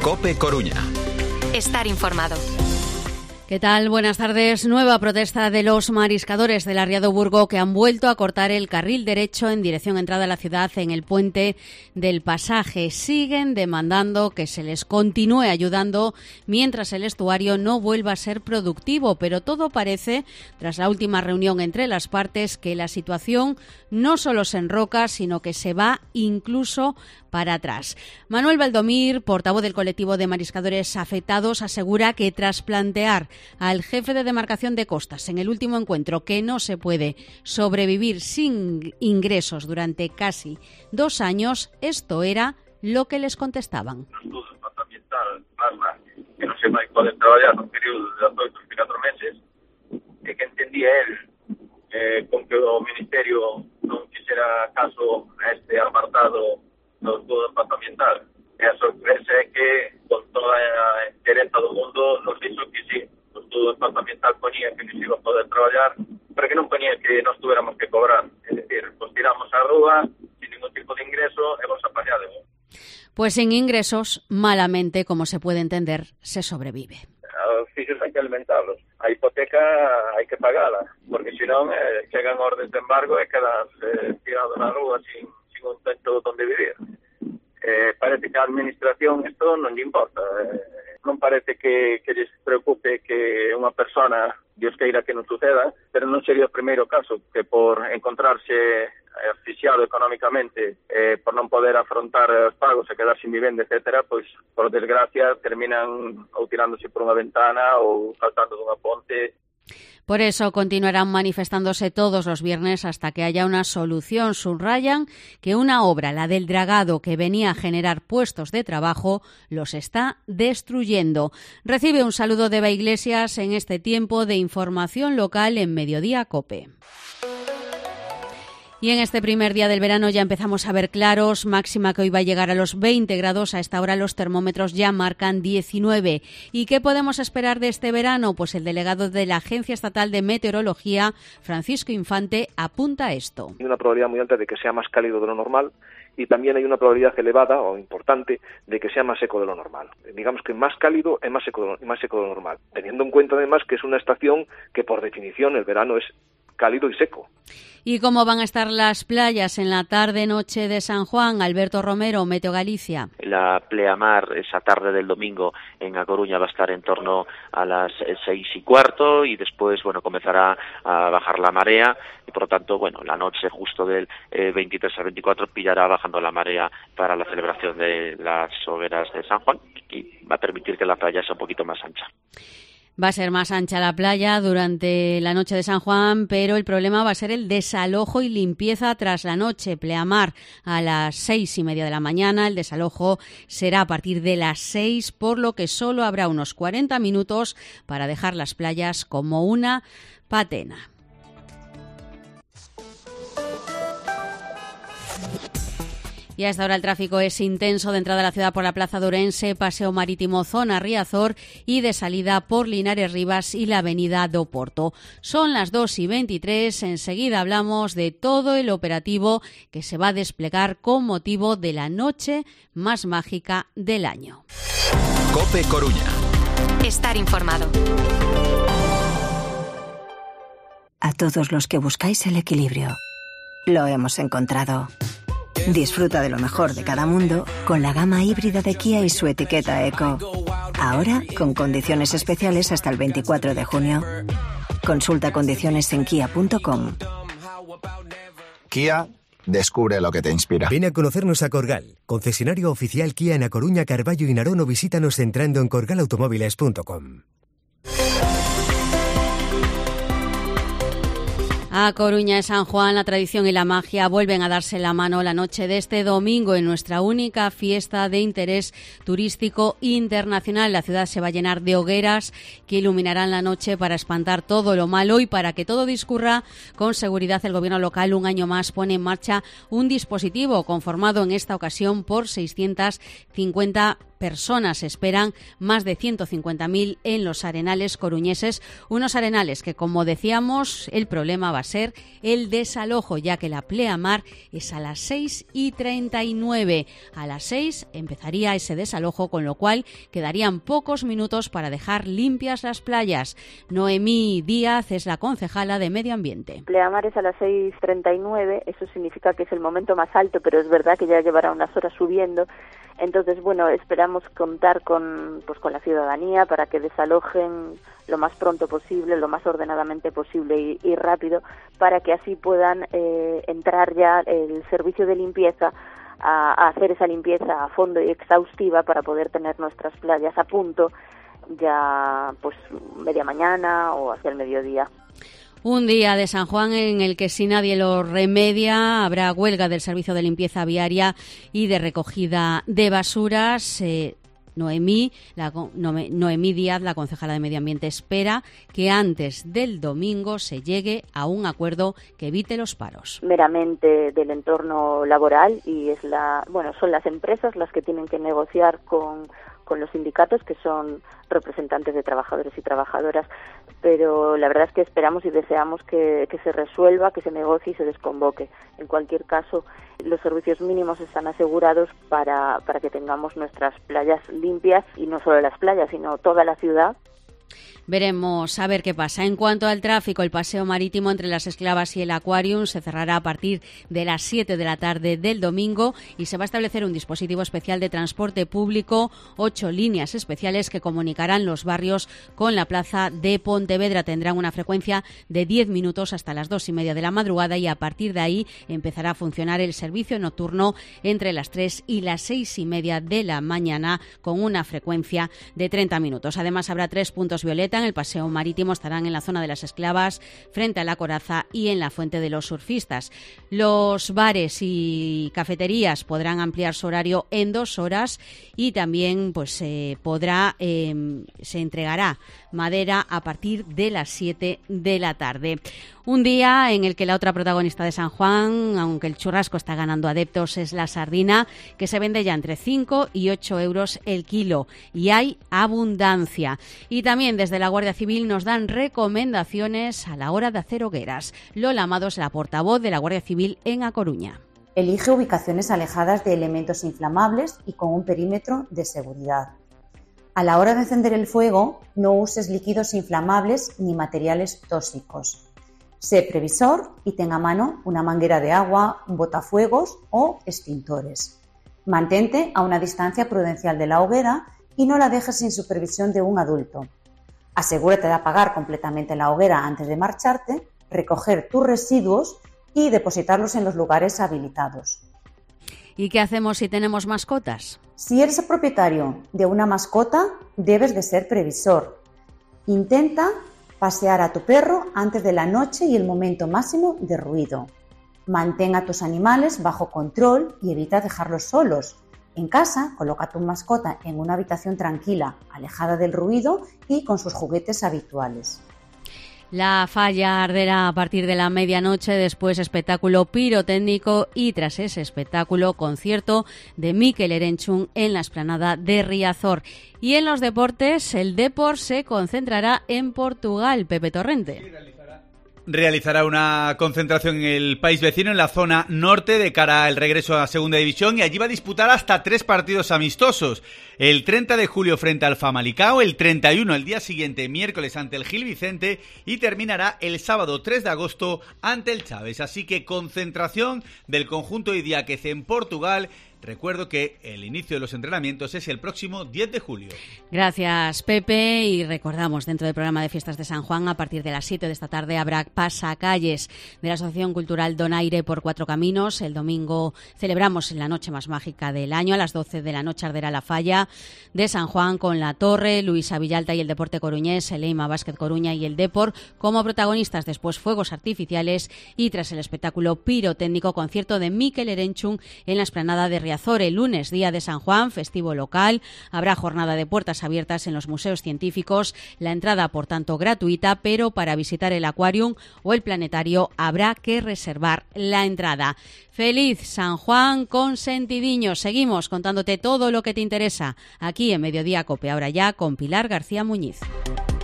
COPE Coruña. Estar informado. ¿Qué tal? Buenas tardes. Nueva protesta de los mariscadores del Arriado Burgo que han vuelto a cortar el carril derecho en dirección entrada a la ciudad en el puente del Pasaje. Siguen demandando que se les continúe ayudando mientras el estuario no vuelva a ser productivo, pero todo parece, tras la última reunión entre las partes, que la situación no solo se enroca, sino que se va incluso para atrás. Manuel Valdomir, portavoz del colectivo de mariscadores afectados, asegura que tras plantear al jefe de demarcación de costas en el último encuentro que no se puede sobrevivir sin ingresos durante casi 2 años, esto era lo que les contestaban. O estudo ambiental plasma que non se vai poder traballar no período de 18 e 4 meses e que entendía él con que o Ministerio non quixera caso a este apartado do estudo ambiental. E a sorpresa é que con toda a interesa do mundo nos dixo que sí, o estudo ambiental ponía que nos iba a poder traballar, pero que non ponía que nos tuviéramos que cobrar. É dicir, pues tiramos a rúa sin ningún tipo de ingreso e vos apañademos. Pues sin ingresos, malamente, como se puede entender, se sobrevive. Os fixos hai que alimentarlos. A hipoteca hai que pagala, porque senón chegan órdenes de embargo e quedas tirado na rúa sin un techo donde vivir. Parece que a administración isto non lle importa. Non parece que lles preocupe que unha persona, Dios queira que non suceda, pero non sería o primeiro caso que por encontrarse asfixiado económicamente, por non poder afrontar os pagos e quedar sin vivenda, etcétera, pois, por desgracia, terminan ou tirándose por unha ventana ou saltando dunha ponte. Por eso continuarán manifestándose todos los viernes hasta que haya una solución. Subrayan que una obra, la del dragado, que venía a generar puestos de trabajo, los está destruyendo. Recibe un saludo de Eva Iglesias en este tiempo de información local en Mediodía COPE. Y en este primer día del verano ya empezamos a ver claros, máxima que hoy va a llegar a los 20 grados. A esta hora los termómetros ya marcan 19. ¿Y qué podemos esperar de este verano? Pues el delegado de la Agencia Estatal de Meteorología, Francisco Infante, apunta esto. Hay una probabilidad muy alta de que sea más cálido de lo normal y también hay una probabilidad elevada o importante de que sea más seco de lo normal. Digamos que más cálido y más seco de lo normal, teniendo en cuenta además que es una estación que por definición el verano es cálido y seco. ¿Y cómo van a estar las playas en la tarde-noche de San Juan? Alberto Romero, Meteo Galicia. La pleamar esa tarde del domingo en A Coruña va a estar en torno a las 6:15 y después, comenzará a bajar la marea y por lo tanto, la noche justo del 23 al 24 pillará bajando la marea para la celebración de las hogueras de San Juan y va a permitir que la playa sea un poquito más ancha. Va a ser más ancha la playa durante la noche de San Juan, pero el problema va a ser el desalojo y limpieza tras la noche. Pleamar a las 6:30 de la mañana. El desalojo será a partir de las 6, por lo que solo habrá unos 40 minutos para dejar las playas como una patena. Y a esta hora el tráfico es intenso de entrada a la ciudad por la Plaza de Ourense, Paseo Marítimo, Zona Riazor y de salida por Linares Rivas y la Avenida do Porto. Son las 2:23, enseguida hablamos de todo el operativo que se va a desplegar con motivo de la noche más mágica del año. COPE Coruña. Estar informado. A todos los que buscáis el equilibrio, lo hemos encontrado. Disfruta de lo mejor de cada mundo con la gama híbrida de Kia y su etiqueta Eco. Ahora con condiciones especiales hasta el 24 de junio. Consulta condiciones en kia.com. Kia, descubre lo que te inspira. Ven a conocernos a Corgal, concesionario oficial Kia en A Coruña, Carballo y Narón, o visítanos entrando en corgalautomóviles.com. A Coruña de San Juan, la tradición y la magia vuelven a darse la mano la noche de este domingo en nuestra única fiesta de interés turístico internacional. La ciudad se va a llenar de hogueras que iluminarán la noche para espantar todo lo malo y para que todo discurra con seguridad. El gobierno local un año más pone en marcha un dispositivo conformado en esta ocasión por 650 personas. Esperan más de 150.000 en los arenales coruñeses, unos arenales que, como decíamos, el problema va a ser el desalojo, ya que la pleamar es a las 6:39. A las 6 empezaría ese desalojo, con lo cual quedarían pocos minutos para dejar limpias las playas. Noemí Díaz es la concejala de Medio Ambiente. Pleamar es a las 6:39, eso significa que es el momento más alto, pero es verdad que ya llevará unas horas subiendo. Entonces, bueno, esperamos contar con la ciudadanía para que desalojen lo más pronto posible, lo más ordenadamente posible y rápido, para que así puedan entrar ya el servicio de limpieza a hacer esa limpieza a fondo y exhaustiva para poder tener nuestras playas a punto ya pues media mañana o hacia el mediodía. Un día de San Juan en el que, si nadie lo remedia, habrá huelga del servicio de limpieza viaria y de recogida de basuras. Noemí Díaz, la concejala de Medio Ambiente, espera que antes del domingo se llegue a un acuerdo que evite los paros. Meramente del entorno laboral, y son las empresas las que tienen que negociar con los sindicatos, que son representantes de trabajadores y trabajadoras, pero la verdad es que esperamos y deseamos que se resuelva, que se negocie y se desconvoque. En cualquier caso, los servicios mínimos están asegurados para que tengamos nuestras playas limpias, y no solo las playas, sino toda la ciudad. Veremos a ver qué pasa. En cuanto al tráfico, el paseo marítimo entre Las Esclavas y el Aquarium se cerrará a partir de las 7 de la tarde del domingo y se va a establecer un dispositivo especial de transporte público, 8 líneas especiales que comunicarán los barrios con la plaza de Pontevedra. Tendrán una frecuencia de 10 minutos hasta las 2:30 de la madrugada, y a partir de ahí empezará a funcionar el servicio nocturno entre las 3 y las 6:30 de la mañana, con una frecuencia de 30 minutos. Además, habrá 3 puntos violeta en el paseo marítimo. Estarán en la zona de Las Esclavas, frente a la Coraza, y en la Fuente de los Surfistas. Los bares y cafeterías podrán ampliar su horario en 2 horas, y también se entregará madera a partir de las 7 de la tarde. Un día en el que la otra protagonista de San Juan, aunque el churrasco está ganando adeptos, es la sardina, que se vende ya entre 5 y 8 euros el kilo, y hay abundancia. Y también desde la Guardia Civil nos dan recomendaciones a la hora de hacer hogueras. Lola Amado es la portavoz de la Guardia Civil en A Coruña. Elige ubicaciones alejadas de elementos inflamables y con un perímetro de seguridad. A la hora de encender el fuego, no uses líquidos inflamables ni materiales tóxicos. Sé previsor y tenga a mano una manguera de agua, un botafuegos o extintores. Mantente a una distancia prudencial de la hoguera y no la dejes sin supervisión de un adulto. Asegúrate de apagar completamente la hoguera antes de marcharte, recoger tus residuos y depositarlos en los lugares habilitados. ¿Y qué hacemos si tenemos mascotas? Si eres el propietario de una mascota, debes de ser previsor. Intenta pasear a tu perro antes de la noche y el momento máximo de ruido. Mantén a tus animales bajo control y evita dejarlos solos. En casa, coloca a tu mascota en una habitación tranquila, alejada del ruido y con sus juguetes habituales. La falla arderá a partir de la medianoche, después espectáculo pirotécnico y, tras ese espectáculo, concierto de Mikel Erenchun en la explanada de Riazor. Y en los deportes, el Depor se concentrará en Portugal. Pepe Torrente. Realizará una concentración en el país vecino, en la zona norte, de cara al regreso a Segunda División, y allí va a disputar hasta 3 partidos amistosos. El 30 de julio frente al Famalicão, el 31 el día siguiente, miércoles, ante el Gil Vicente, y terminará el sábado 3 de agosto ante el Chaves. Así que concentración del conjunto idiáquez en Portugal. Recuerdo que el inicio de los entrenamientos es el próximo 10 de julio. Gracias, Pepe. Y recordamos, dentro del programa de Fiestas de San Juan, a partir de las 7 de esta tarde habrá pasacalles de la Asociación Cultural Donaire por 4 Caminos. El domingo celebramos la noche más mágica del año. A las 12 de la noche arderá la falla de San Juan con La Torre, Luisa Villalta y el Deporte Coruñés, el Eima Básquet Coruña y el Depor como protagonistas. Después fuegos artificiales y, tras el espectáculo pirotécnico, concierto de Mikel Erenchun en la explanada de Riazor el lunes, día de San Juan, festivo local. Habrá jornada de puertas abiertas en los museos científicos. La entrada, por tanto, gratuita, pero para visitar el Aquarium o el planetario habrá que reservar la entrada. Feliz San Juan con sentidiño. Seguimos contándote todo lo que te interesa aquí en Mediodía Cope. Ahora ya con Pilar García Muñiz.